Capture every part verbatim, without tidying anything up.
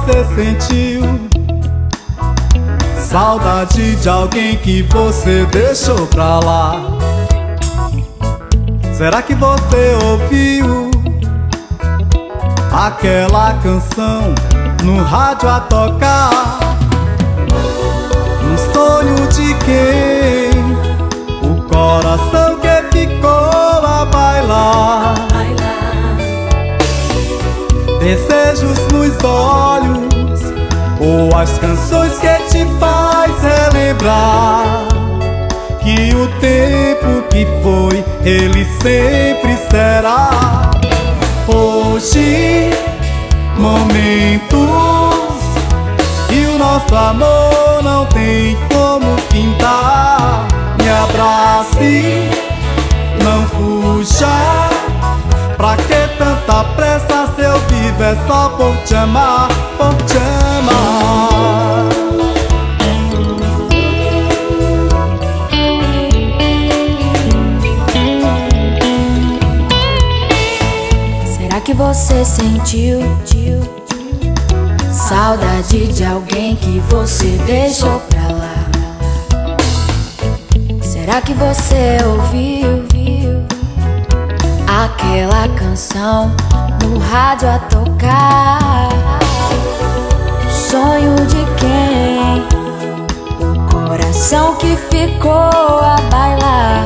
você sentiu saudade de alguém que você deixou pra lá? Será que você ouviu aquela canção no rádio a tocar? Um sonho de quem? O coração que ficou a bailar. Desejos nos olhos, ou as canções que te faz relembrar que o tempo que foi, ele sempre será. Hoje, momentos, e o nosso amor não tem como findar. Me abrace, não fuja. Pra que tanta pressa, se eu vivo é só por te amar, por te amar. Será que você sentiu saudade de alguém que você deixou pra lá? Será que você ouviu aquela canção no rádio a tocar? Sonho de quem? O coração que ficou a bailar.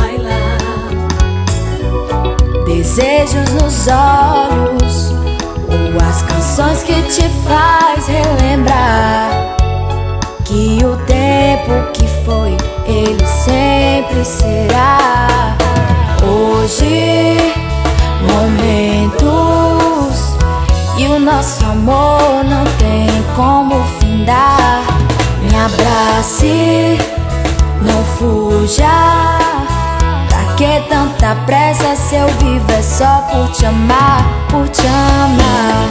Desejos nos olhos, ou as canções que te faz relembrar que o tempo que foi, ele sempre será. Hoje, momentos, e o nosso amor não tem como findar. Me abrace, não fuja. Pra que tanta pressa, se eu vivo é só por te amar, por te amar.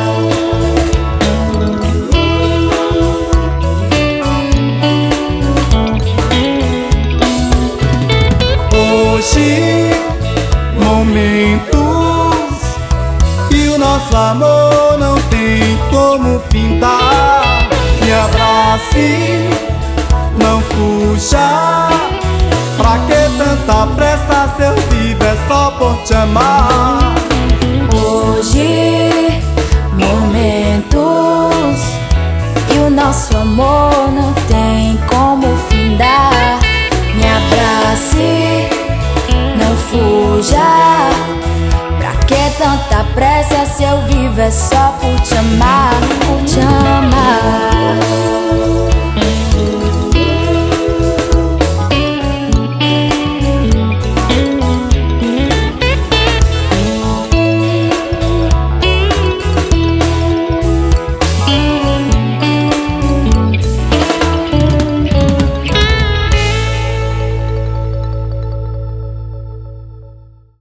Hoje, momentos, e o nosso amor não tem como findar. Me abrace, não fuja. Pra que tanta pressa, se eu vivo é só por te amar. Hoje, momentos, e o nosso amor não tem como findar. Me abrace, não fuja. Pra que tanta pressa, se eu vivo é só por te amar, por te amar.